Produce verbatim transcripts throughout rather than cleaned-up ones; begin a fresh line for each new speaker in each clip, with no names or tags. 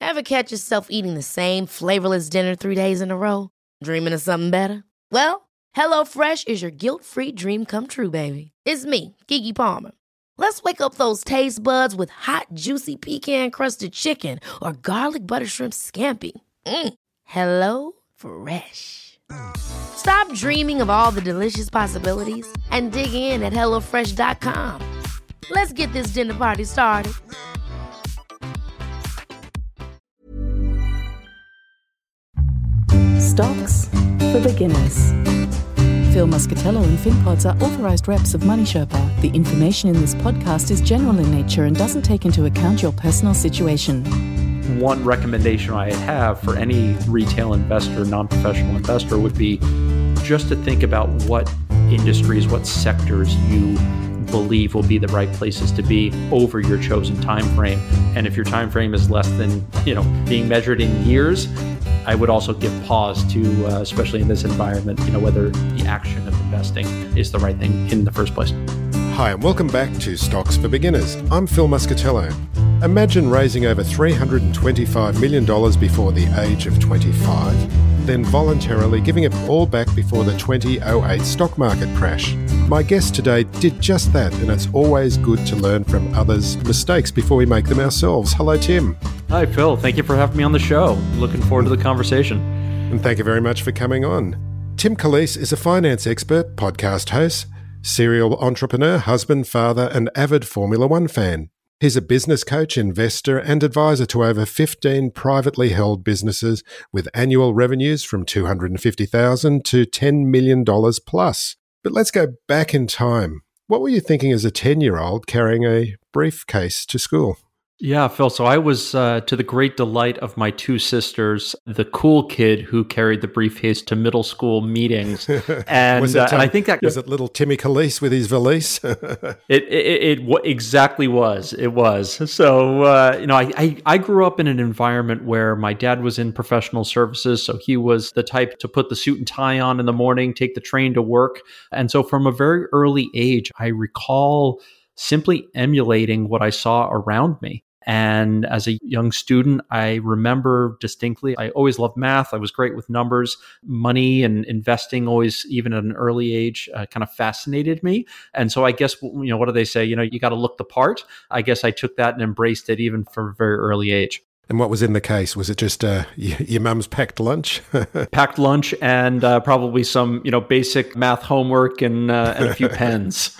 Ever catch yourself eating the same flavorless dinner three days in a row? Dreaming of something better? Well, HelloFresh is your guilt-free dream come true, baby. It's me, Keke Palmer. Let's wake up those taste buds with hot, juicy pecan-crusted chicken or garlic butter shrimp scampi. Mm. Hello Fresh. Stop dreaming of all the delicious possibilities and dig in at hello fresh dot com. Let's get this dinner party started.
Stocks for beginners. Phil Muscatello and FinPods are authorized reps of Money Sherpa. The information in this podcast is general in nature and doesn't take into account your personal situation.
One recommendation I have for any retail investor, non-professional investor would be just to think about what industries, what sectors you believe will be the right places to be over your chosen time frame. And if your time frame is less than, you know, being measured in years, I would also give pause to, uh, especially in this environment, you know, whether the action of investing is the right thing in the first place.
Hi, and welcome back to Stocks for Beginners. I'm Phil Muscatello. Imagine raising over three hundred twenty-five million dollars before the age of twenty-five, then voluntarily giving it all back before the two thousand eight stock market crash. My guest today did just that, and it's always good to learn from others' mistakes before we make them ourselves. Hello, Tim.
Hi, Phil. Thank you for having me on the show. Looking forward to the conversation.
And thank you very much for coming on. Tim Khalees is a finance expert, podcast host, serial entrepreneur, husband, father, and avid Formula One fan. He's a business coach, investor, and advisor to over fifteen privately held businesses with annual revenues from two hundred fifty thousand dollars to ten million dollars plus. But let's go back in time. What were you thinking as a ten-year-old carrying a briefcase to school?
Yeah, Phil. So I was, uh, to the great delight of my two sisters, the cool kid who carried the briefcase to middle school meetings. And,
was it,
uh, and I
um,
think that
was it little Timmy Khalees with his valise?
it, it, it, it w- exactly was. It was. So, uh, you know, I, I, I grew up in an environment where my dad was in professional services. So he was the type to put the suit and tie on in the morning, take the train to work. And so from a very early age, I recall simply emulating what I saw around me. And as a young student, I remember distinctly, I always loved math. I was great with numbers. Money and investing always, even at an early age, uh, kind of fascinated me. And so I guess, you know, what do they say? You know, you got to look the part. I guess I took that and embraced it even from a very early age.
And what was in the case? Was it just uh, y- your mum's packed lunch?
Packed lunch and uh, probably some, you know, basic math homework and, uh, and a few pens.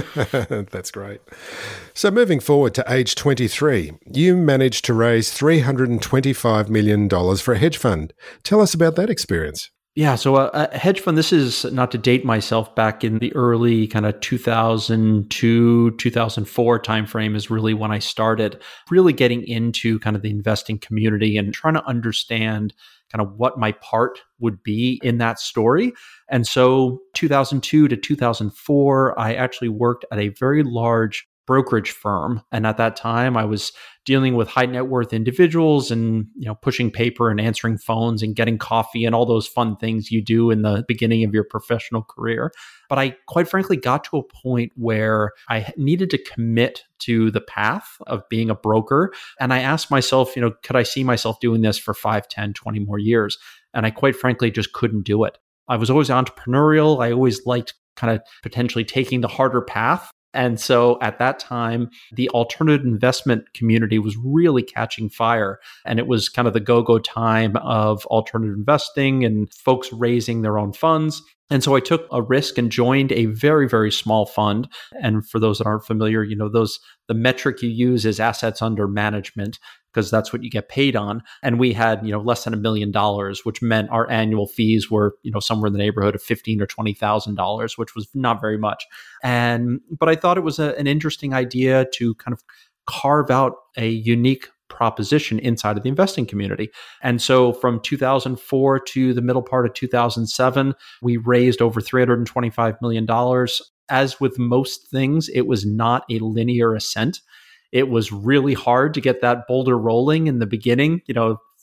That's great. So moving forward to age twenty-three, you managed to raise three hundred twenty-five million dollars for a hedge fund. Tell us about that experience.
Yeah, so a, a hedge fund, this is not to date myself, back in the early kind of two thousand two, two thousand four timeframe is really when I started really getting into kind of the investing community and trying to understand kind of what my part would be in that story. And so two thousand two to two thousand four, I actually worked at a very large brokerage firm. And at that time, I was dealing with high net worth individuals and, you know, pushing paper and answering phones and getting coffee and all those fun things you do in the beginning of your professional career. But I quite frankly got to a point where I needed to commit to the path of being a broker. And I asked myself, you know, could I see myself doing this for five, ten, twenty more years? And I quite frankly just couldn't do it. I was always entrepreneurial. I always liked kind of potentially taking the harder path. And so at that time, the alternative investment community was really catching fire. And it was kind of the go-go time of alternative investing and folks raising their own funds. And so I took a risk and joined a very, very small fund. And for those that aren't familiar, you know, those the metric you use is assets under management, because that's what you get paid on. And we had, you know, less than a million dollars, which meant our annual fees were, you know, somewhere in the neighborhood of fifteen or twenty thousand dollars, which was not very much. And but I thought it was a, an interesting idea to kind of carve out a unique proposition inside of the investing community. And so from two thousand four to the middle part of two thousand seven, we raised over three hundred twenty-five million dollars. As with most things, it was not a linear ascent. It was really hard to get that boulder rolling in the beginning. You know,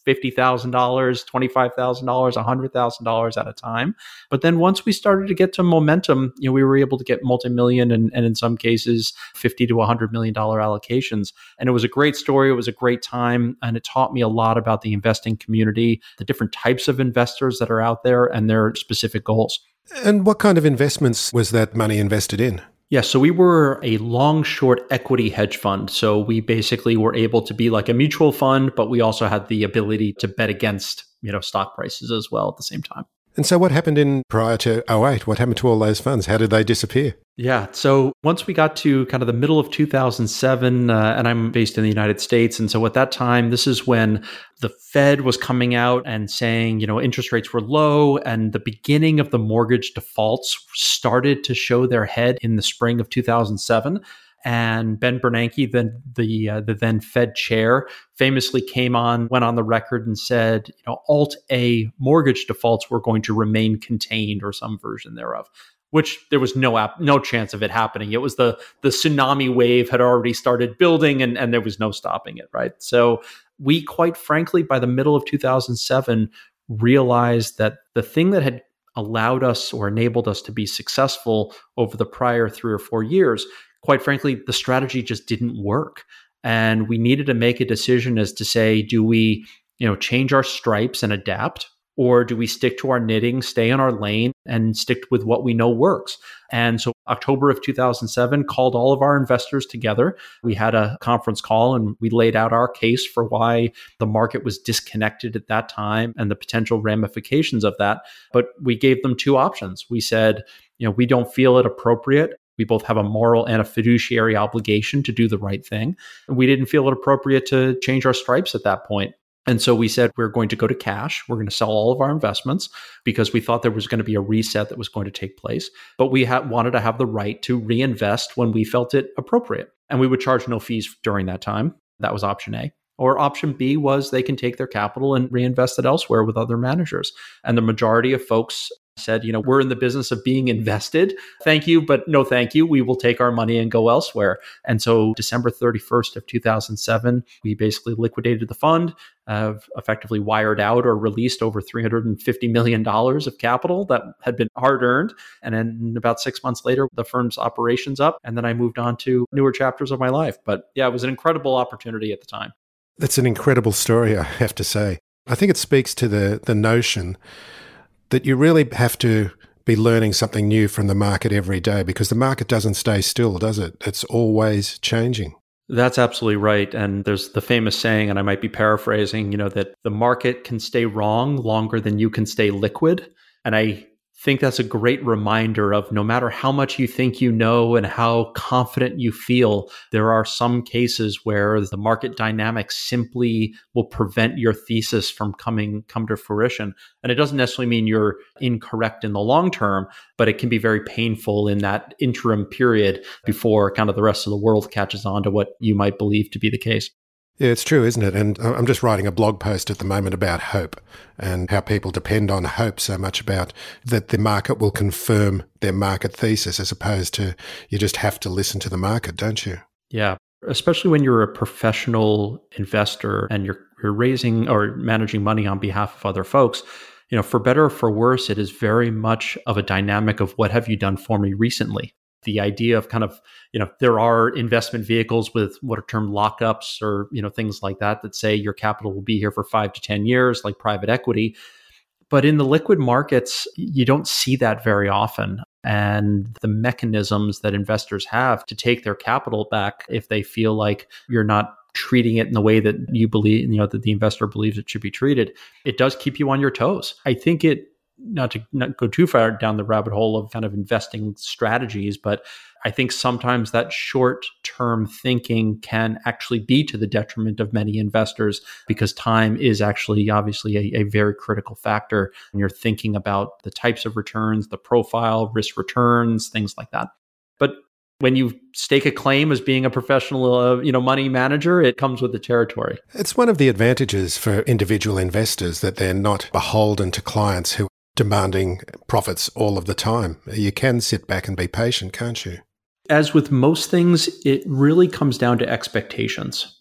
fifty thousand dollars, twenty-five thousand dollars, one hundred thousand dollars at a time. But then once we started to get to momentum, you know, we were able to get multi-million and, and in some cases fifty to one hundred million dollars allocations. And it was a great story. It was a great time. And it taught me a lot about the investing community, the different types of investors that are out there and their specific goals.
And what kind of investments was that money invested in?
Yeah, so we were a long short equity hedge fund. So we basically were able to be like a mutual fund, but we also had the ability to bet against, you know, stock prices as well at the same time.
And so what happened in prior to oh eight? What happened to all those funds? How did they disappear?
Yeah. So once we got to kind of the middle of two thousand seven, uh, and I'm based in the United States. And so at that time, this is when the Fed was coming out and saying, you know, interest rates were low and the beginning of the mortgage defaults started to show their head in the spring of two thousand seven. And Ben Bernanke, then the uh, the then Fed chair, famously came on, went on the record and said, you know, Alt-A mortgage defaults were going to remain contained, or some version thereof, which there was no app, no chance of it happening. It was the the tsunami wave had already started building, and, and there was no stopping it, right? So we, quite frankly, by the middle of two thousand seven, realized that the thing that had allowed us or enabled us to be successful over the prior three or four years, quite frankly, the strategy just didn't work. And we needed to make a decision as to say, do we, you know, change our stripes and adapt? Or do we stick to our knitting, stay in our lane, and stick with what we know works? And so October of two thousand seven, called all of our investors together. We had a conference call and we laid out our case for why the market was disconnected at that time and the potential ramifications of that. But we gave them two options. We said, you know, we don't feel it appropriate. We both have a moral and a fiduciary obligation to do the right thing. We didn't feel it appropriate to change our stripes at that point. And so we said, we're going to go to cash. We're going to sell all of our investments because we thought there was going to be a reset that was going to take place. But we ha- wanted to have the right to reinvest when we felt it appropriate. And we would charge no fees during that time. That was option A. Or option B was they can take their capital and reinvest it elsewhere with other managers. And the majority of folks said, you know, we're in the business of being invested. Thank you, but no thank you. We will take our money and go elsewhere. And so December thirty-first of two thousand seven, we basically liquidated the fund, uh, effectively wired out or released over three hundred fifty million dollars of capital that had been hard earned. And then about six months later, the firm's operations up. And then I moved on to newer chapters of my life. But yeah, it was an incredible opportunity at the time.
That's an incredible story, I have to say. I think it speaks to the the notion that you really have to be learning something new from the market every day, because the market doesn't stay still, does it? It's always changing.
That's absolutely right. And there's the famous saying, and I might be paraphrasing, you know, that the market can stay wrong longer than you can stay liquid. And I think that's a great reminder of no matter how much you think you know and how confident you feel, there are some cases where the market dynamics simply will prevent your thesis from coming come to fruition. And it doesn't necessarily mean you're incorrect in the long term, but it can be very painful in that interim period before kind of the rest of the world catches on to what you might believe to be the case.
Yeah, it's true, isn't it? And I'm just writing a blog post at the moment about hope and how people depend on hope so much, about that the market will confirm their market thesis, as opposed to you just have to listen to the market, don't you?
Yeah, especially when you're a professional investor and you're you're raising or managing money on behalf of other folks. You know, for better or for worse, it is very much of a dynamic of what have you done for me recently? The idea of kind of, you know, there are investment vehicles with what are termed lockups or, you know, things like that that say your capital will be here for five to ten years, like private equity. But in the liquid markets, you don't see that very often. And the mechanisms that investors have to take their capital back if they feel like you're not treating it in the way that you believe, you know, that the investor believes it should be treated, it does keep you on your toes. I think it, not to not go too far down the rabbit hole of kind of investing strategies, but I think sometimes that short-term thinking can actually be to the detriment of many investors, because time is actually obviously a, a very critical factor when you're thinking about the types of returns, the profile, risk returns, things like that. But when you stake a claim as being a professional, uh, you know, money manager, it comes with the territory.
It's one of the advantages for individual investors that they're not beholden to clients who demanding profits all of the time. You can sit back and be patient, can't you?
As with most things, it really comes down to expectations.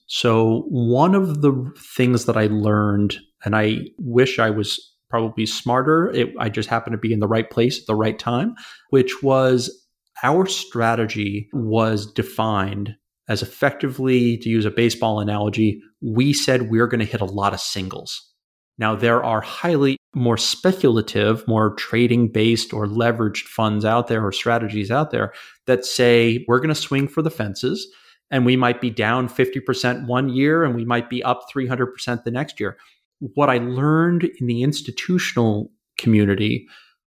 So one of the things that I learned, and I wish I was probably smarter, it, I just happened to be in the right place at the right time, which was our strategy was defined as effectively, to use a baseball analogy, we said we're going to hit a lot of singles. Now, there are highly more speculative, more trading-based or leveraged funds out there or strategies out there that say we're going to swing for the fences and we might be down fifty percent one year and we might be up three hundred percent the next year. What I learned in the institutional community,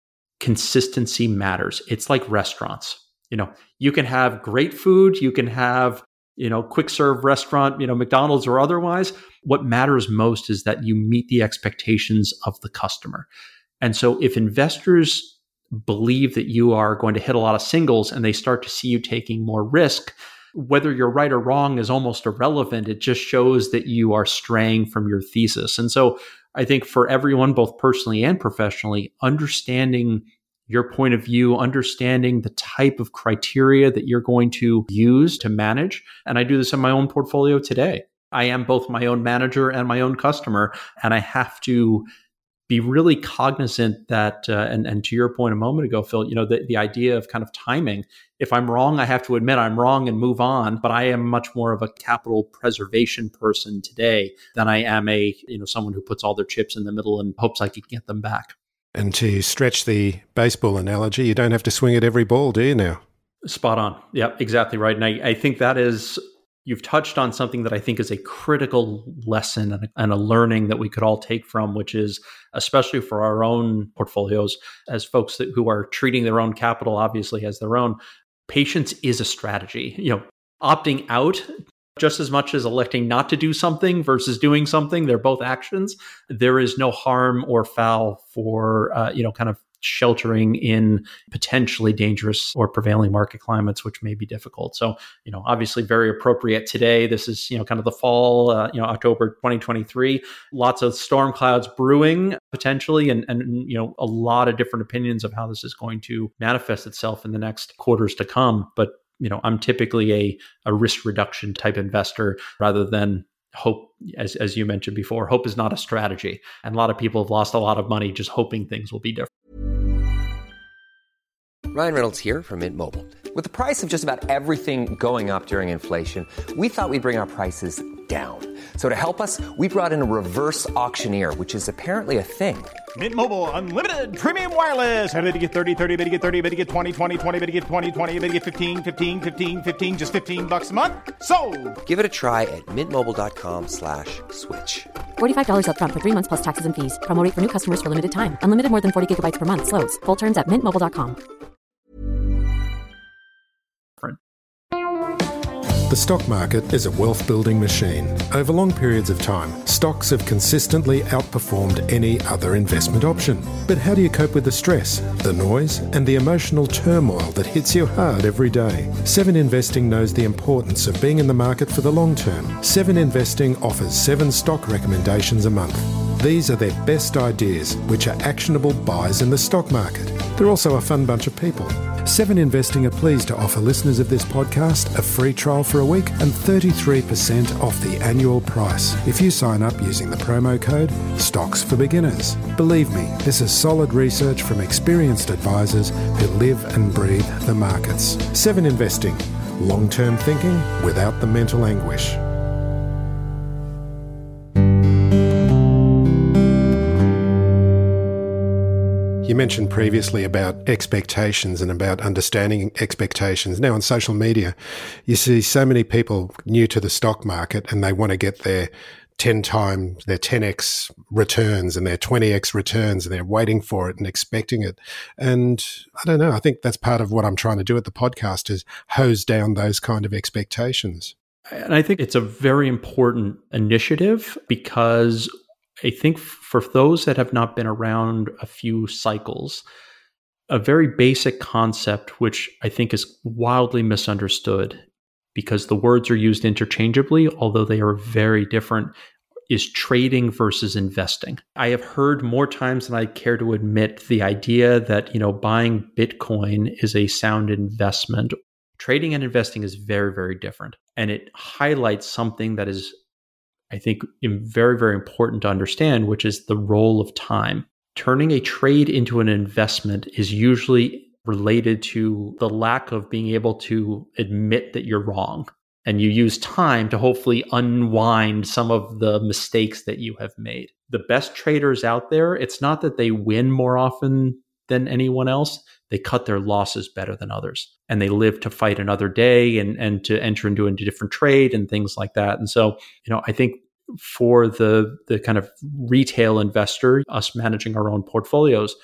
consistency matters. It's like restaurants. You know, you can have great food, you can have, you know, quick serve restaurant, you know, McDonald's or otherwise. What matters most is that you meet the expectations of the customer. And so if investors believe that you are going to hit a lot of singles and they start to see you taking more risk, whether you're right or wrong is almost irrelevant. It just shows that you are straying from your thesis. And so I think for everyone, both personally and professionally, understanding your point of view, understanding the type of criteria that you're going to use to manage. And I do this in my own portfolio today. I am both my own manager and my own customer, and I have to be really cognizant that, uh, and, and to your point a moment ago, Phil, you know, the, the idea of kind of timing. If I'm wrong, I have to admit I'm wrong and move on. But I am much more of a capital preservation person today than I am a, you know, someone who puts all their chips in the middle and hopes I can get them back.
And to stretch the baseball analogy, you don't have to swing at every ball, do you now?
Spot on. Yeah, exactly right. And I, I think that is, you've touched on something that I think is a critical lesson and a, and a learning that we could all take from, which is, especially for our own portfolios, as folks that, who are treating their own capital obviously as their own, patience is a strategy. You know, opting out just as much as electing not to do something versus doing something, they're both actions. There is no harm or foul for, uh, you know, kind of sheltering in potentially dangerous or prevailing market climates, which may be difficult. So, you know, obviously very appropriate today. This is, you know, kind of the fall, uh, you know, October twenty twenty-three, lots of storm clouds brewing potentially, and, and, you know, a lot of different opinions of how this is going to manifest itself in the next quarters to come. But you know, I'm typically a, a risk reduction type investor rather than hope, as, as you mentioned before. Hope is not a strategy. And a lot of people have lost a lot of money just hoping things will be different.
Ryan Reynolds here from Mint Mobile. With the price of just about everything going up during inflation, we thought we'd bring our prices down. So to help us, we brought in a reverse auctioneer, which is apparently a thing.
Mint Mobile Unlimited Premium Wireless. How to get thirty, thirty, how to get thirty, how to get twenty, twenty, twenty, how to get twenty, twenty, how to get fifteen, fifteen, fifteen, fifteen, just fifteen bucks a month? Sold!
Give it a try at mintmobile.com slash switch.
forty-five dollars up front for three months plus taxes and fees. Promo rate for new customers for limited time. Unlimited more than forty gigabytes per month. Slows full terms at mint mobile dot com.
The stock market is a wealth-building machine. Over long periods of time, stocks have consistently outperformed any other investment option. But how do you cope with the stress, the noise, and the emotional turmoil that hits you hard every day? Seven Investing knows the importance of being in the market for the long term. Seven Investing offers seven stock recommendations a month. These are their best ideas, which are actionable buys in the stock market. They're also a fun bunch of people. Seven Investing are pleased to offer listeners of this podcast a free trial for a week and thirty-three percent off the annual price if you sign up using the promo code Stocks for Beginners. Believe me, this is solid research from experienced advisors who live and breathe the markets. Seven Investing. Long-term thinking without the mental anguish. You mentioned previously about expectations and about understanding expectations. Now on social media, you see so many people new to the stock market and they want to get their ten times, their ten x returns and their twenty x returns, and they're waiting for it and expecting it. And I don't know, I think that's part of what I'm trying to do at the podcast is hose down those kind of expectations.
And I think it's a very important initiative because I think for those that have not been around a few cycles, a very basic concept, which I think is wildly misunderstood because the words are used interchangeably, although they are very different, is trading versus investing. I have heard more times than I care to admit the idea that, you know, buying Bitcoin is a sound investment. Trading and investing is very, very different. And it highlights something that is, I think, very, very important to understand, which is the role of time. Turning a trade into an investment is usually related to the lack of being able to admit that you're wrong. And you use time to hopefully unwind some of the mistakes that you have made. The best traders out there, it's not that they win more often than anyone else. They cut their losses better than others. And they live to fight another day and, and to enter into a different trade and things like that. And so, you know, I think for the, the kind of retail investor, us managing our own portfolios,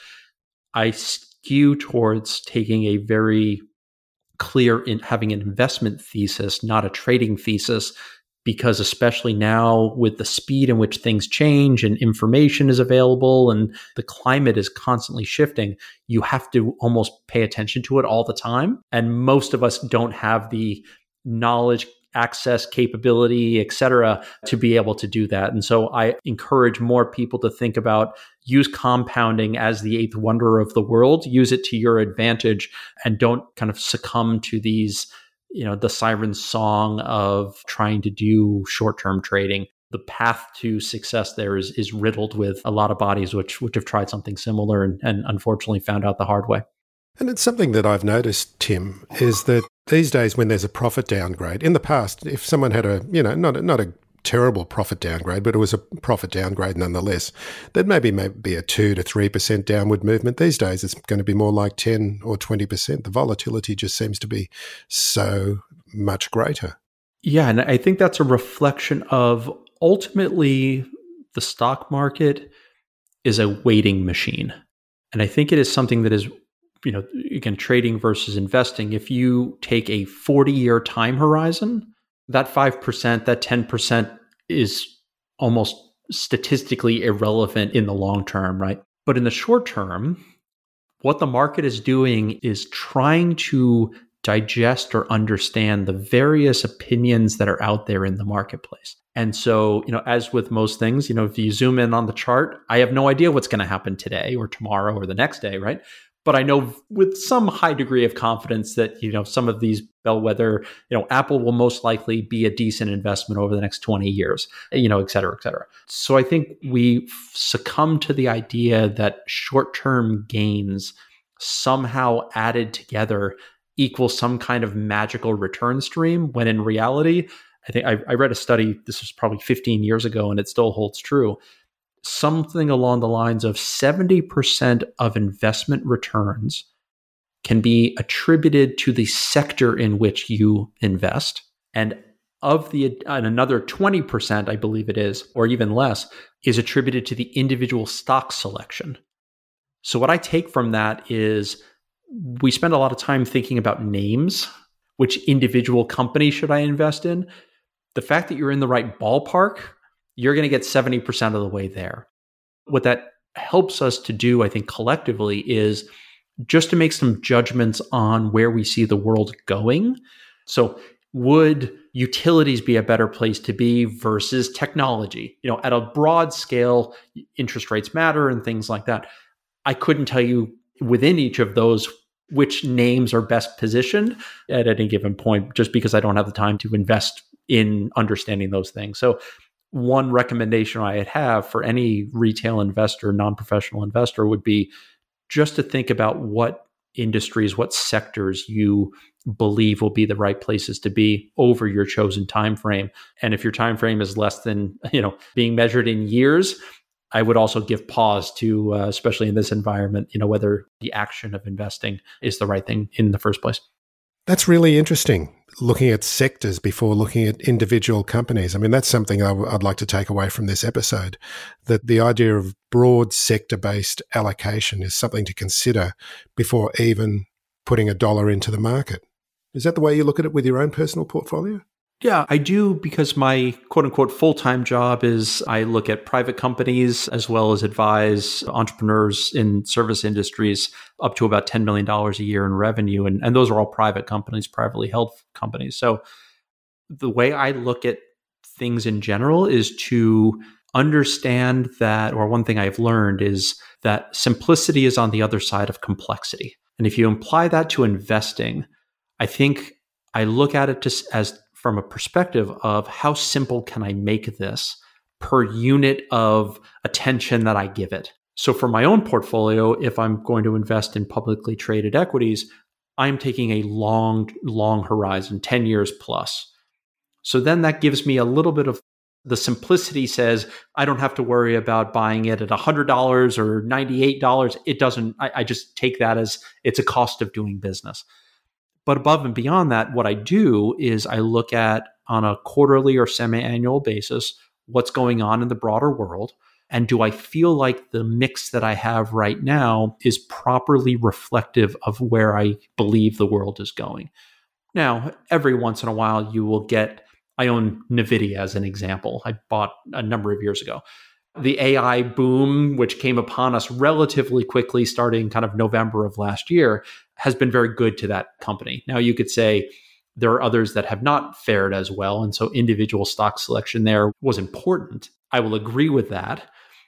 I skew towards taking a very clear in having an investment thesis, not a trading thesis, because especially now with the speed in which things change and information is available and the climate is constantly shifting, you have to almost pay attention to it all the time. And most of us don't have the knowledge, access, capability, et cetera, to be able to do that. And so I encourage more people to think about use compounding as the eighth wonder of the world, use it to your advantage, and don't kind of succumb to these, you know, the siren song of trying to do short-term trading. The path to success there is is riddled with a lot of bodies which which have tried something similar and, and unfortunately found out the hard way.
And it's something that I've noticed, Tim, is that these days when there's a profit downgrade, in the past, if someone had a, you know, not a, not a terrible profit downgrade, but it was a profit downgrade nonetheless, there'd maybe maybe a two to three percent downward movement. These days, it's going to be more like ten or twenty percent. The volatility just seems to be so much greater.
Yeah, and I think that's a reflection of ultimately the stock market is a waiting machine. And I think it is something that is, you know, again, trading versus investing. If you take a forty-year time horizon, that five percent, that ten percent is almost statistically irrelevant in the long term, right? But in the short term, what the market is doing is trying to digest or understand the various opinions that are out there in the marketplace. And so, you know, as with most things, you know, if you zoom in on the chart, I have no idea what's going to happen today or tomorrow or the next day, right? But I know with some high degree of confidence that, you know, some of these bellwether, you know, Apple will most likely be a decent investment over the next twenty years, you know, et cetera, et cetera. So I think we succumb to the idea that short-term gains somehow added together equal some kind of magical return stream, when in reality, I think I, I read a study, this was probably fifteen years ago, and it still holds true. Something along the lines of seventy percent of investment returns can be attributed to the sector in which you invest. And of the, and another twenty percent, I believe it is, or even less, is attributed to the individual stock selection. So what I take from that is we spend a lot of time thinking about names. Which individual company should I invest in? The fact that you're in the right ballpark, you're going to get seventy percent of the way there. What that helps us to do, I think, collectively is just to make some judgments on where we see the world going. So would utilities be a better place to be versus technology? You know, at a broad scale, interest rates matter and things like that. I couldn't tell you within each of those which names are best positioned at any given point, just because I don't have the time to invest in understanding those things. So one recommendation I'd have for any retail investor, non-professional investor, would be just to think about what industries, what sectors you believe will be the right places to be over your chosen time frame. And if your time frame is less than, you know, being measured in years, I would also give pause to, uh, especially in this environment, you know, whether the action of investing is the right thing in the first place.
That's really interesting, looking at sectors before looking at individual companies. I mean, that's something I w- I'd like to take away from this episode, that the idea of broad sector-based allocation is something to consider before even putting a dollar into the market. Is that the way you look at it with your own personal portfolio?
Yeah, I do, because my quote unquote full-time job is I look at private companies as well as advise entrepreneurs in service industries up to about ten million dollars a year in revenue. And, and those are all private companies, privately held companies. So the way I look at things in general is to understand that, or one thing I've learned is that simplicity is on the other side of complexity. And if you apply that to investing, I think I look at it just as from a perspective of how simple can I make this per unit of attention that I give it. So for my own portfolio, if I'm going to invest in publicly traded equities, I'm taking a long, long horizon, ten years plus. So then that gives me a little bit of the simplicity says, I don't have to worry about buying it at one hundred dollars or ninety-eight dollars. It doesn't, I, I just take that as it's a cost of doing business. But above and beyond that, what I do is I look at on a quarterly or semi-annual basis, what's going on in the broader world. And do I feel like the mix that I have right now is properly reflective of where I believe the world is going? Now, every once in a while, you will get, I own NVIDIA as an example. I bought a number of years ago. The A I boom, which came upon us relatively quickly starting kind of November of last year, has been very good to that company. Now, you could say there are others that have not fared as well. And so individual stock selection there was important. I will agree with that.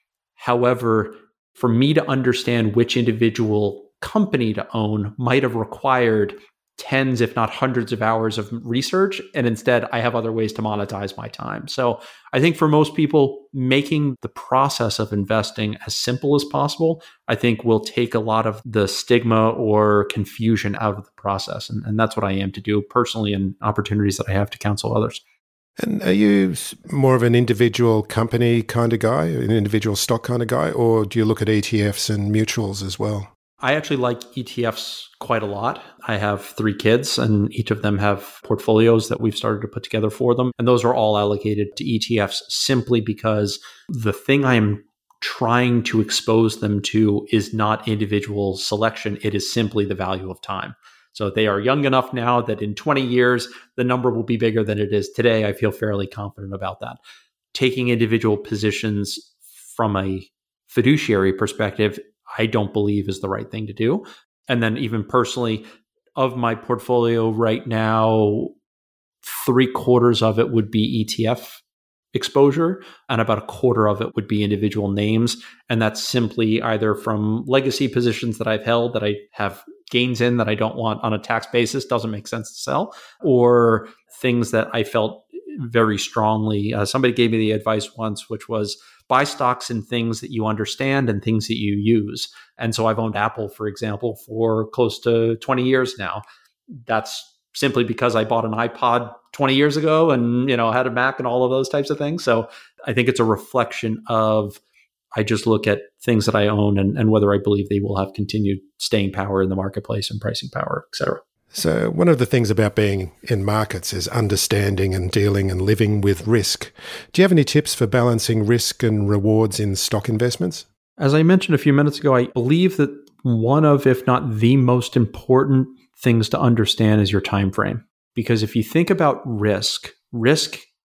However, for me to understand which individual company to own might have required tens, if not hundreds of hours of research. And instead, I have other ways to monetize my time. So I think for most people, making the process of investing as simple as possible, I think will take a lot of the stigma or confusion out of the process. And, and that's what I aim to do personally in opportunities that I have to counsel others.
And are you more of an individual company kind of guy, an individual stock kind of guy, or do you look at E T Fs and mutuals as well?
I actually like E T Fs quite a lot. I have three kids and each of them have portfolios that we've started to put together for them. And those are all allocated to E T Fs simply because the thing I'm trying to expose them to is not individual selection. It is simply the value of time. So they are young enough now that in twenty years, the number will be bigger than it is today. I feel fairly confident about that. Taking individual positions from a fiduciary perspective, I don't believe is the right thing to do. And then even personally, of my portfolio right now, three quarters of it would be E T F exposure and about a quarter of it would be individual names. And that's simply either from legacy positions that I've held that I have gains in that I don't want on a tax basis, doesn't make sense to sell, or things that I felt very strongly. Uh, somebody gave me the advice once, which was buy stocks in things that you understand and things that you use. And so I've owned Apple, for example, for close to twenty years now. That's simply because I bought an iPod twenty years ago and, you know, had a Mac and all of those types of things. So I think it's a reflection of, I just look at things that I own and, and whether I believe they will have continued staying power in the marketplace and pricing power, et cetera.
So one of the things about being in markets is understanding and dealing and living with risk. Do you have any tips for balancing risk and rewards in stock investments?
As I mentioned a few minutes ago, I believe that one of, if not the most important things to understand is your time frame. Because if you think about risk, risk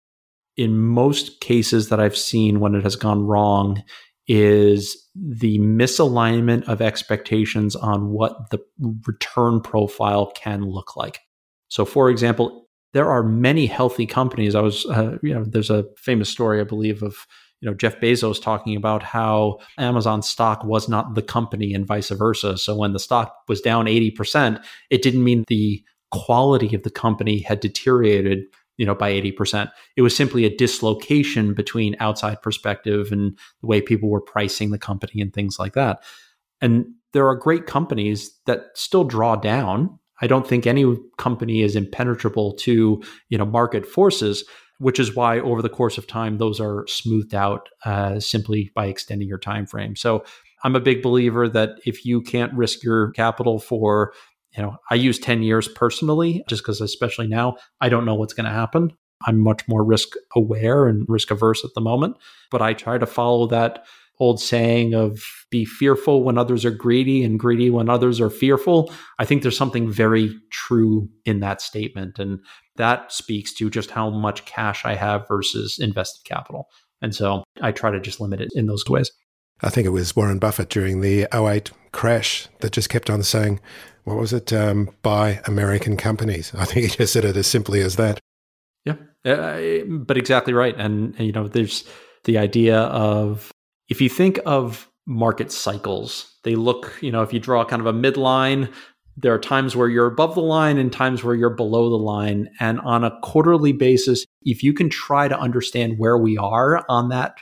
in most cases that I've seen when it has gone wrong is the misalignment of expectations on what the return profile can look like. So for example, there are many healthy companies. I was, uh, you know, there's a famous story, I believe, of, you know, Jeff Bezos talking about how Amazon stock was not the company and vice versa. So when the stock was down eighty percent, it didn't mean the quality of the company had deteriorated, you know, by eighty percent. It was simply a dislocation between outside perspective and the way people were pricing the company and things like that. And there are great companies that still draw down. I don't think any company is impenetrable to, you know, market forces, which is why over the course of time, those are smoothed out uh, simply by extending your time frame. So I'm a big believer that if you can't risk your capital for, you know, I use ten years personally, just because especially now, I don't know what's going to happen. I'm much more risk aware and risk averse at the moment, but I try to follow that old saying of be fearful when others are greedy and greedy when others are fearful. I think there's something very true in that statement. And that speaks to just how much cash I have versus invested capital. And so I try to just limit it in those ways.
I think it was Warren Buffett during the oh eight crash that just kept on saying, what was it? Um, buy American companies. I think he just said it as simply as that.
Yeah, uh, but exactly right. And, you know, there's the idea of, if you think of market cycles, they look, you know, if you draw kind of a midline, There are times where you're above the line and times where you're below the line. And on a quarterly basis, if you can try to understand where we are on that,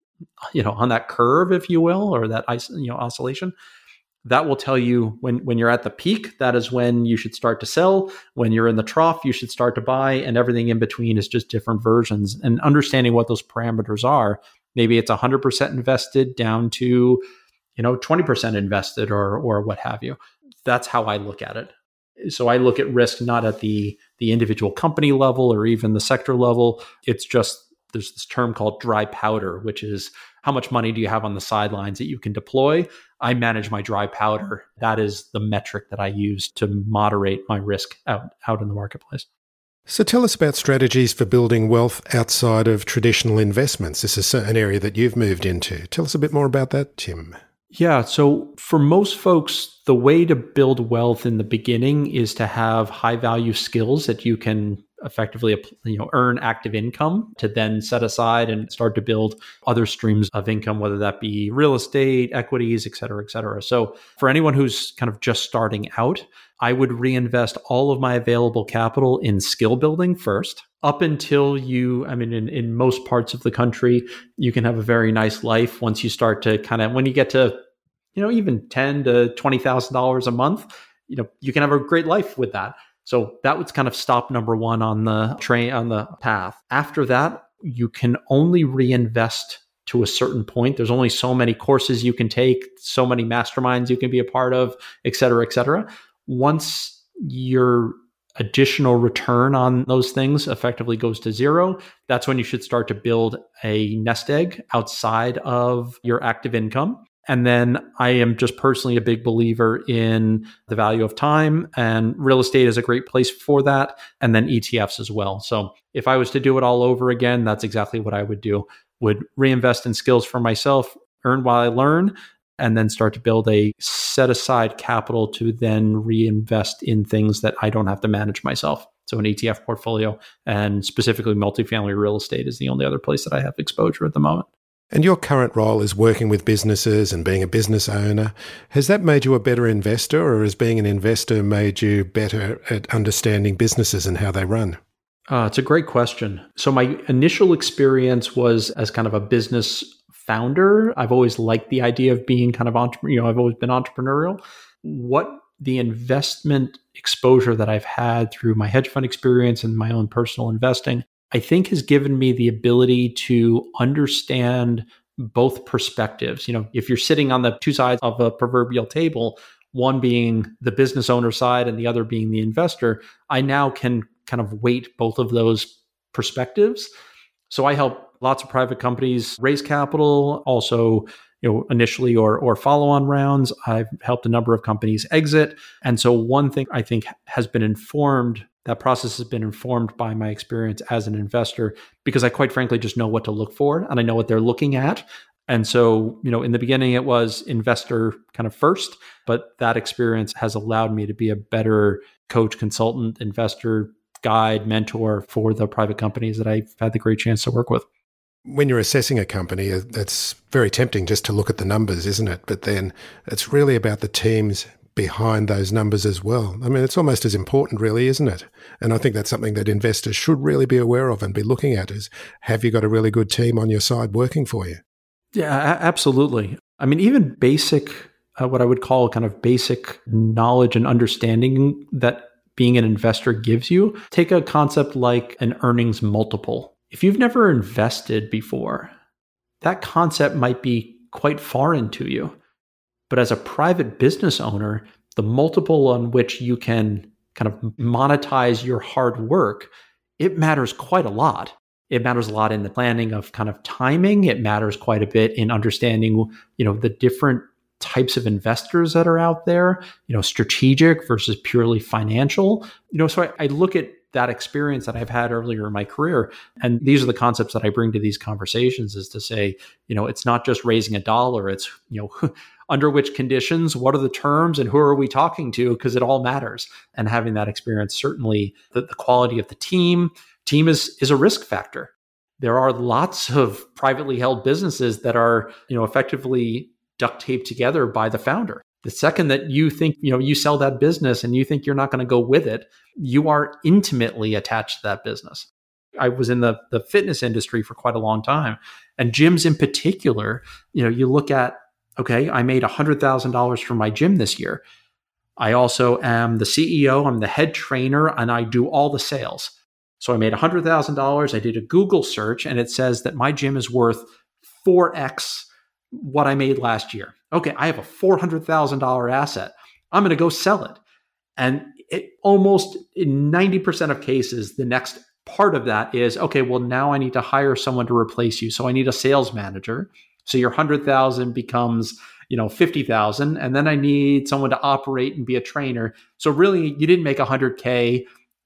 you know, on that curve, if you will, or that, you know, oscillation, that will tell you when, when you're at the peak, that is when you should start to sell. When you're in the trough, you should start to buy, and everything in between is just different versions. And understanding what those parameters are, maybe it's one hundred percent invested down to, you know, twenty percent invested or, or what have you. That's how I look at it. So I look at risk not at the, the individual company level or even the sector level. It's just, there's this term called dry powder, which is how much money do you have on the sidelines that you can deploy? I manage my dry powder. That is the metric that I use to moderate my risk out, out in the marketplace.
So tell us about strategies for building wealth outside of traditional investments. This is an area that you've moved into. Tell us a bit more about that, Tim.
Yeah. So for most folks, the way to build wealth in the beginning is to have high value skills that you can effectively, you know, earn active income to then set aside and start to build other streams of income, whether that be real estate, equities, et cetera, et cetera. So for anyone who's kind of just starting out, I would reinvest all of my available capital in skill building first. Up until you, I mean, in, in most parts of the country, you can have a very nice life once you start to kind of, when you get to, you know, even ten to twenty thousand dollars a month, you know, you can have a great life with that. So that would kind of stop number one on the train, on the path. After that, you can only reinvest to a certain point. There's only so many courses you can take, so many masterminds you can be a part of, et cetera, et cetera. Once your additional return on those things effectively goes to zero, that's when you should start to build a nest egg outside of your active income. And then I am just personally a big believer in the value of time, and real estate is a great place for that. And then E T Fs as well. So if I was to do it all over again, that's exactly what I would do. Would reinvest in skills for myself, earn while I learn, and then start to build a set aside capital to then reinvest in things that I don't have to manage myself. So an E T F portfolio, and specifically multifamily real estate is the only other place that I have exposure at the moment.
And your current role is working with businesses and being a business owner. Has that made you a better investor, or has being an investor made you better at understanding businesses and how they run?
Uh, it's a great question. So my initial experience was as kind of a business founder. I've always liked the idea of being kind of, entre- you know, I've always been entrepreneurial. What the investment exposure that I've had through my hedge fund experience and my own personal investing, I think has given me the ability to understand both perspectives. You know, if you're sitting on the two sides of a proverbial table, one being the business owner side and the other being the investor, I now can kind of weight both of those perspectives. So I help lots of private companies raise capital, also, you know, initially or or follow-on rounds. I've helped a number of companies exit. And so one thing I think has been informed, that process has been informed by my experience as an investor, because I quite frankly just know what to look for and I know what they're looking at. And so, you know, in the beginning it was investor kind of first, but that experience has allowed me to be a better coach, consultant, investor, guide, mentor for the private companies that I've had the great chance to work with.
When you're assessing a company, it's very tempting just to look at the numbers, isn't it? But then it's really about the teams behind those numbers as well. I mean, it's almost as important, really, isn't it? And I think that's something that investors should really be aware of and be looking at is, have you got a really good team on your side working for you?
Yeah, absolutely. I mean, even basic, uh, what I would call kind of basic knowledge and understanding that being an investor gives you. Take a concept like an earnings multiple. If you've never invested before, that concept might be quite foreign to you. But as a private business owner, the multiple on which you can kind of monetize your hard work, it matters quite a lot. It matters a lot in the planning of kind of timing. It matters quite a bit in understanding, you know, the different types of investors that are out there, you know, strategic versus purely financial. You know, so I, I look at that experience that I've had earlier in my career. And these are the concepts that I bring to these conversations, is to say, you know, it's not just raising a dollar. It's, you know, under which conditions, what are the terms, and who are we talking to? Because it all matters. And having that experience, certainly the, the quality of the team, team is, is a risk factor. There are lots of privately held businesses that are, you know, effectively duct taped together by the founder. The second that you think, you know, you sell that business and you think you're not going to go with it, you are intimately attached to that business. I was in the, the fitness industry for quite a long time, and gyms in particular, you know, you look at, okay, I made one hundred thousand dollars from my gym this year. I also am the C E O, I'm the head trainer, and I do all the sales. So I made one hundred thousand dollars. I did a Google search and it says that my gym is worth four X what I made last year. Okay, I have a four hundred thousand dollars asset. I'm going to go sell it. And it almost in ninety percent of cases, the next part of that is, okay, well, now I need to hire someone to replace you. So I need a sales manager. So your one hundred thousand becomes, you know, fifty thousand. And then I need someone to operate and be a trainer. So really, you didn't make one hundred K.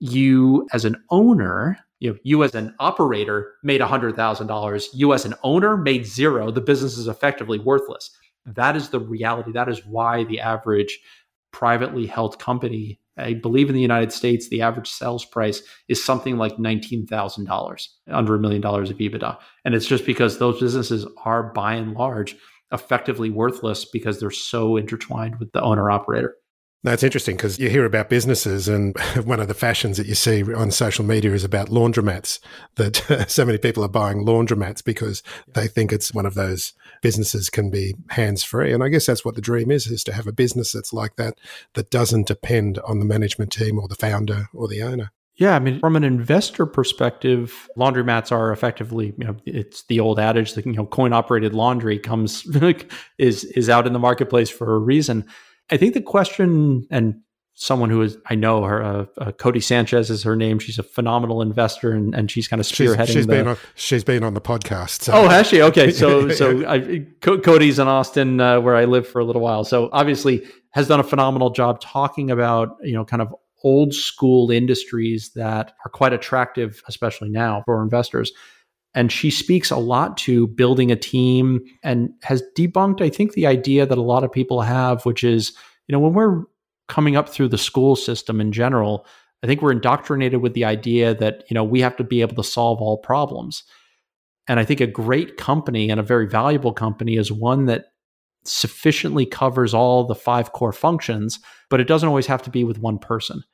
You as an owner, you know, you as an operator made one hundred thousand dollars. You as an owner made zero. The business is effectively worthless. That is the reality. That is why the average privately held company, I believe in the United States, the average sales price is something like nineteen thousand dollars, under a million dollars of EBITDA. And it's just because those businesses are by and large effectively worthless because they're so intertwined with the owner operator.
That's interesting because you hear about businesses, and one of the fashions that you see on social media is about laundromats, that so many people are buying laundromats because they think it's one of those businesses can be hands-free. And I guess that's what the dream is, is to have a business that's like that, that doesn't depend on the management team or the founder or the owner.
Yeah, I mean, from an investor perspective, laundromats are effectively, you know, it's the old adage that, you know, coin-operated laundry comes, is is out in the marketplace for a reason. I think the question, and someone who is, I know her, uh, uh, Cody Sanchez is her name. She's a phenomenal investor, and, and she's kind of spearheading.
She's, she's
the,
been on. She's been on the podcast. So.
Oh, has she? Okay, so so I, Co- Cody's in Austin, uh, where I lived for a little while. So obviously has done a phenomenal job talking about, you know, kind of old school industries that are quite attractive, especially now for investors. And she speaks a lot to building a team and has debunked, I think, the idea that a lot of people have, which is, you know, when we're coming up through the school system in general, I think we're indoctrinated with the idea that, you know, we have to be able to solve all problems. And I think a great company and a very valuable company is one that sufficiently covers all the five core functions, but it doesn't always have to be with one person.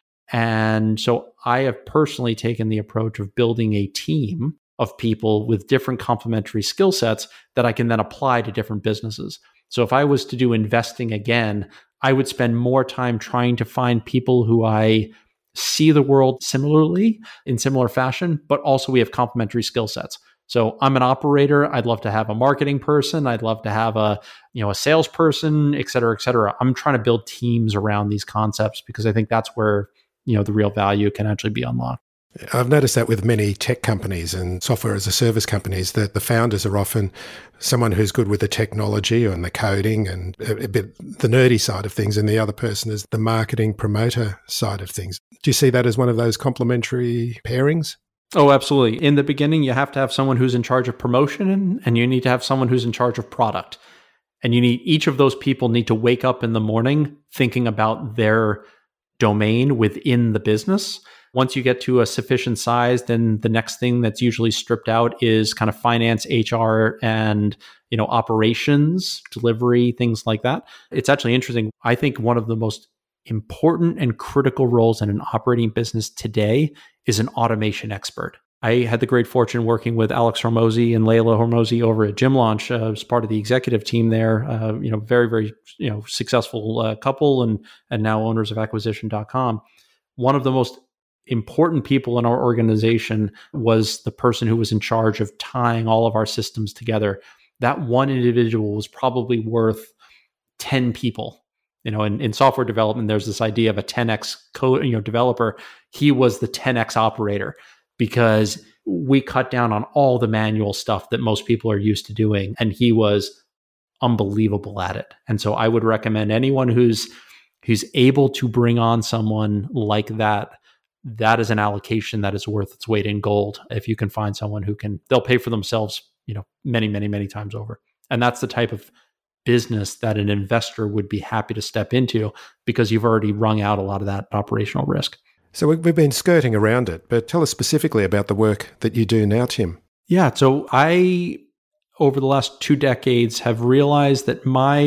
And so I have personally taken the approach of building a team of people with different complementary skill sets that I can then apply to different businesses. So if I was to do investing again, I would spend more time trying to find people who I see the world similarly, in similar fashion, but also we have complementary skill sets. So I'm an operator. I'd love to have a marketing person. I'd love to have a, you know, a salesperson, et cetera, et cetera. I'm trying to build teams around these concepts because I think that's where, you know, the real value can actually be unlocked.
I've noticed that with many tech companies and software as a service companies, that the founders are often someone who's good with the technology and the coding and a, a bit the nerdy side of things, and the other person is the marketing promoter side of things. Do you see that as one of those complementary pairings?
Oh, absolutely. In the beginning, you have to have someone who's in charge of promotion, and you need to have someone who's in charge of product. And you need, each of those people need to wake up in the morning thinking about their domain within the business. Once you get to a sufficient size, then the next thing that's usually stripped out is kind of finance, H R, and, you know, operations, delivery, things like that. It's actually interesting. I think one of the most important and critical roles in an operating business today is an automation expert. I had the great fortune working with Alex Hormozi and Layla Hormozi over at Gym Launch uh, as part of the executive team there. Uh, you know, very, very, you know, successful uh, couple, and and now owners of acquisition dot com. One of the most important people in our organization was the person who was in charge of tying all of our systems together. That one individual was probably worth ten people. You know, in, in software development, there's this idea of a ten X code, you know, developer. He was the ten X operator because we cut down on all the manual stuff that most people are used to doing. And he was unbelievable at it. And so I would recommend anyone who's who's able to bring on someone like that, that is an allocation that is worth its weight in gold. If you can find someone who can, they'll pay for themselves, you know, many, many, many times over. And that's the type of business that an investor would be happy to step into because you've already wrung out a lot of that operational risk.
So we've been skirting around it, but tell us specifically about the work that you do now, Tim.
Yeah. So I, over the last two decades, have realized that my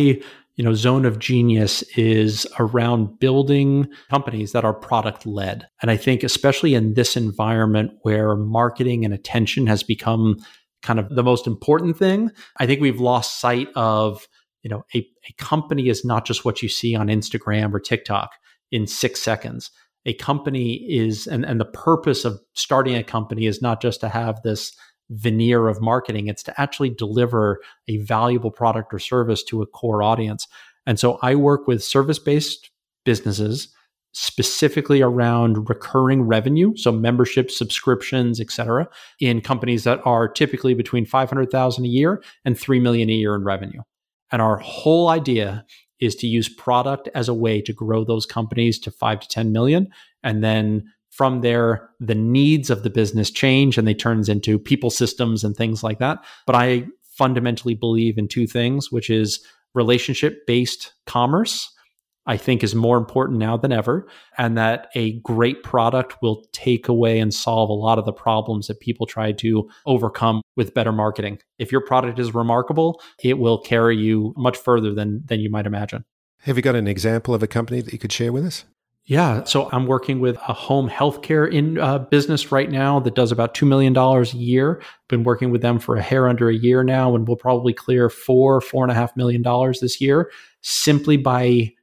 you know, Zone of Genius is around building companies that are product led. And I think especially in this environment where marketing and attention has become kind of the most important thing, I think we've lost sight of, you know, a, a company is not just what you see on Instagram or TikTok in six seconds. A company is, and, and the purpose of starting a company is not just to have this veneer of marketing, it's to actually deliver a valuable product or service to a core audience. And so I work with service-based businesses specifically around recurring revenue, so membership, subscriptions, et cetera, in companies that are typically between five hundred thousand dollars a year and three million dollars a year in revenue. And our whole idea is to use product as a way to grow those companies to five to ten million. And then from there, the needs of the business change and they turns into people systems and things like that. But I fundamentally believe in two things, which is relationship-based commerce, I think is more important now than ever, and that a great product will take away and solve a lot of the problems that people try to overcome with better marketing. If your product is remarkable, it will carry you much further than, than you might imagine.
Have you got an example of a company that you could share with us?
Yeah. So I'm working with a home healthcare in uh, business right now that does about two million dollars a year. Been working with them for a hair under a year now, and we'll probably clear four, four and a half million dollars this year simply by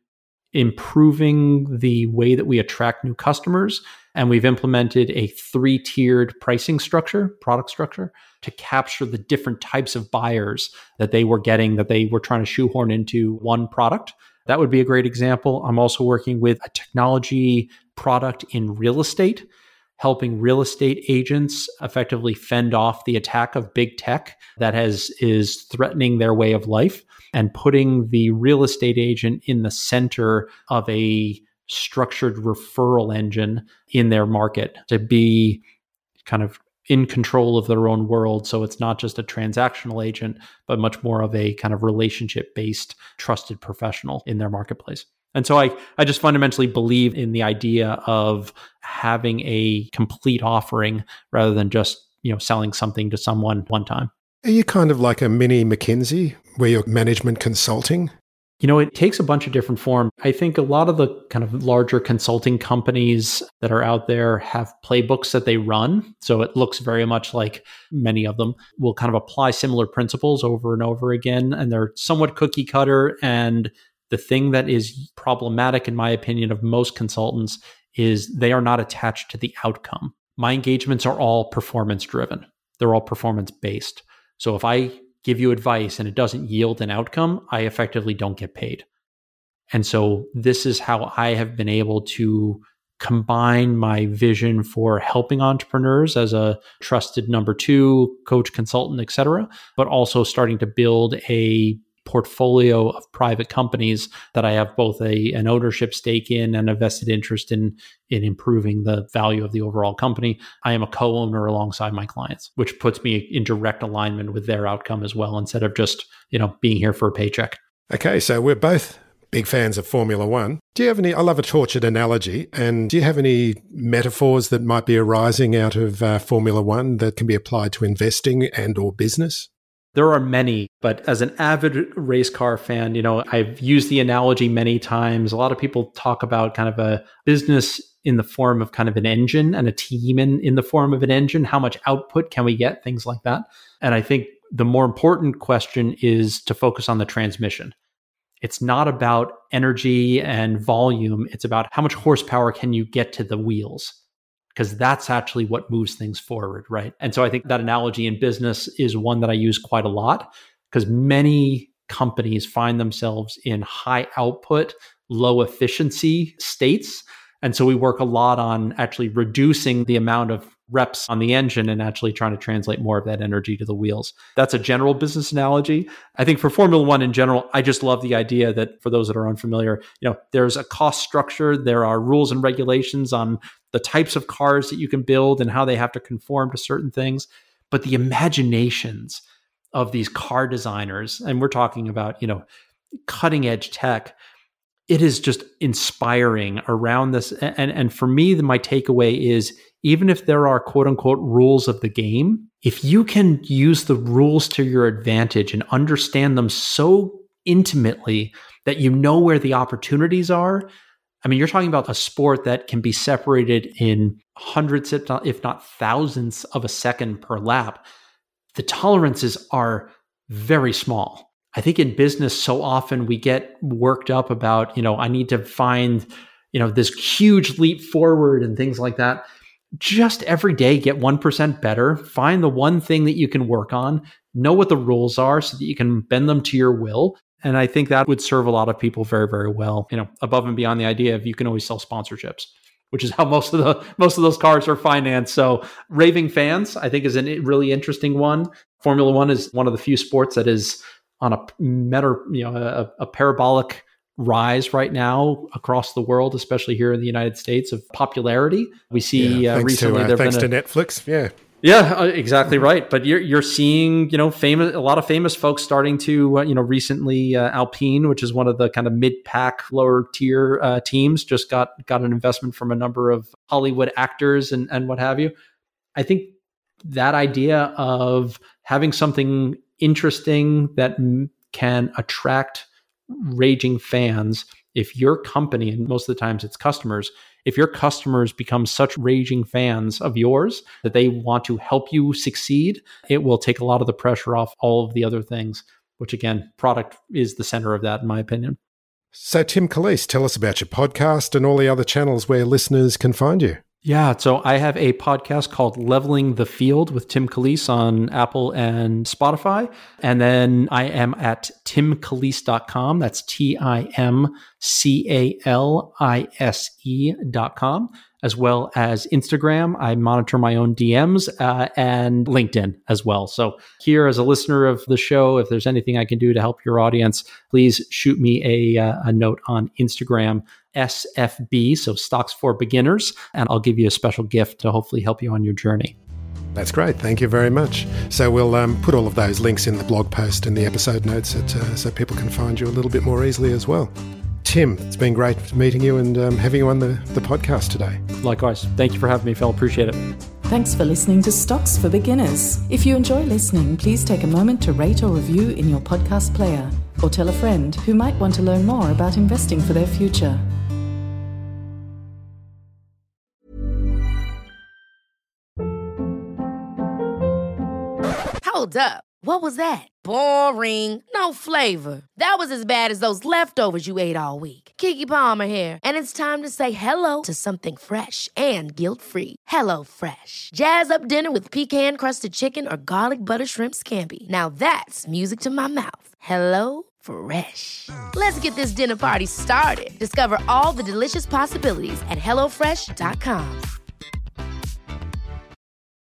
improving the way that we attract new customers. And we've implemented a three-tiered pricing structure, product structure, to capture the different types of buyers that they were getting, that they were trying to shoehorn into one product. That would be a great example. I'm also working with a technology product in real estate, helping real estate agents effectively fend off the attack of big tech that has is threatening their way of life, and putting the real estate agent in the center of a structured referral engine in their market to be kind of in control of their own world. So it's not just a transactional agent, but much more of a kind of relationship-based, trusted professional in their marketplace. And so I, I just fundamentally believe in the idea of having a complete offering rather than just, you know, selling something to someone one time.
Are you kind of like a mini McKinsey where you're management consulting?
You know, it takes a bunch of different forms. I think a lot of the kind of larger consulting companies that are out there have playbooks that they run. So it looks very much like many of them will kind of apply similar principles over and over again. And they're somewhat cookie cutter. And the thing that is problematic, in my opinion, of most consultants is they are not attached to the outcome. My engagements are all performance driven. They're all performance based. So if I give you advice and it doesn't yield an outcome, I effectively don't get paid. And so this is how I have been able to combine my vision for helping entrepreneurs as a trusted number two coach, consultant, et cetera, but also starting to build a portfolio of private companies that I have both a an ownership stake in and a vested interest in in improving the value of the overall company. I am a co-owner alongside my clients, which puts me in direct alignment with their outcome as well, instead of just, you know, being here for a paycheck.
Okay, so we're both big fans of Formula One. Do you have any, I love a tortured analogy, and do you have any metaphors that might be arising out of uh, Formula One that can be applied to investing and or business?
There are many, but as an avid race car fan, you know, I've used the analogy many times. A lot of people talk about kind of a business in the form of kind of an engine and a team in, in the form of an engine. How much output can we get? Things like that. And I think the more important question is to focus on the transmission. It's not about energy and volume. It's about how much horsepower can you get to the wheels, because that's actually what moves things forward, right? And so I think that analogy in business is one that I use quite a lot, because many companies find themselves in high output, low efficiency states. And so we work a lot on actually reducing the amount of reps on the engine and actually trying to translate more of that energy to the wheels. That's a general business analogy. I think for Formula One in general, I just love the idea that for those that are unfamiliar, you know, there's a cost structure, there are rules and regulations on the types of cars that you can build and how they have to conform to certain things. But the imaginations of these car designers, and we're talking about, you know, cutting edge tech, it is just inspiring around this. And, and for me, my takeaway is, even if there are quote unquote rules of the game, if you can use the rules to your advantage and understand them so intimately that you know where the opportunities are. I mean, you're talking about a sport that can be separated in hundreds, if not, if not thousands of a second per lap. The tolerances are very small. I think in business, so often we get worked up about, you know, I need to find, you know, this huge leap forward and things like that. Just every day, get one percent better. Find the one thing that you can work on. Know what the rules are so that you can bend them to your will. And I think that would serve a lot of people very, very well, you know, above and beyond the idea of you can always sell sponsorships, which is how most of the most of those cars are financed. So raving fans, I think, is a really interesting one. Formula One is one of the few sports that is on a meta, you know, a, a parabolic rise right now across the world, especially here in the United States, of popularity. We see
yeah,
uh, recently
to, uh, thanks
been
to
a,
Netflix, yeah.
Yeah, uh, exactly right. But you're you're seeing, you know, famous a lot of famous folks starting to, uh, you know, recently uh, Alpine, which is one of the kind of mid-pack, lower tier uh, teams, just got got an investment from a number of Hollywood actors and and what have you. I think that idea of having something interesting that m- can attract raging fans, if your company, and most of the times it's customers, if your customers become such raging fans of yours that they want to help you succeed, it will take a lot of the pressure off all of the other things, which again, product is the center of that, in my opinion.
So Tim Calise, tell us about your podcast and all the other channels where listeners can find you.
Yeah, so I have a podcast called Leveling the Field with Tim Calise on Apple and Spotify. And then I am at tim calise dot com. That's T I M C A L I S E dot com, as well as Instagram. I monitor my own D Ms uh, and LinkedIn as well. So here, as a listener of the show, if there's anything I can do to help your audience, please shoot me a, uh, a note on Instagram, S F B, so Stocks for Beginners, and I'll give you a special gift to hopefully help you on your journey.
That's great. Thank you very much. So we'll um, put all of those links in the blog post and the episode notes at, uh, so people can find you a little bit more easily as well. Tim, it's been great meeting you and um, having you on the, the podcast today.
Likewise. Thank you for having me, Phil. Appreciate it.
Thanks for listening to Stocks for Beginners. If you enjoy listening, please take a moment to rate or review in your podcast player, or tell a friend who might want to learn more about investing for their future.
Hold up. What was that? Boring. No flavor. That was as bad as those leftovers you ate all week. Keke Palmer here, and it's time to say hello to something fresh and guilt-free. Hello Fresh. Jazz up dinner with pecan-crusted chicken or garlic butter shrimp scampi. Now that's music to my mouth. Hello Fresh. Let's get this dinner party started. Discover all the delicious possibilities at hello fresh dot com.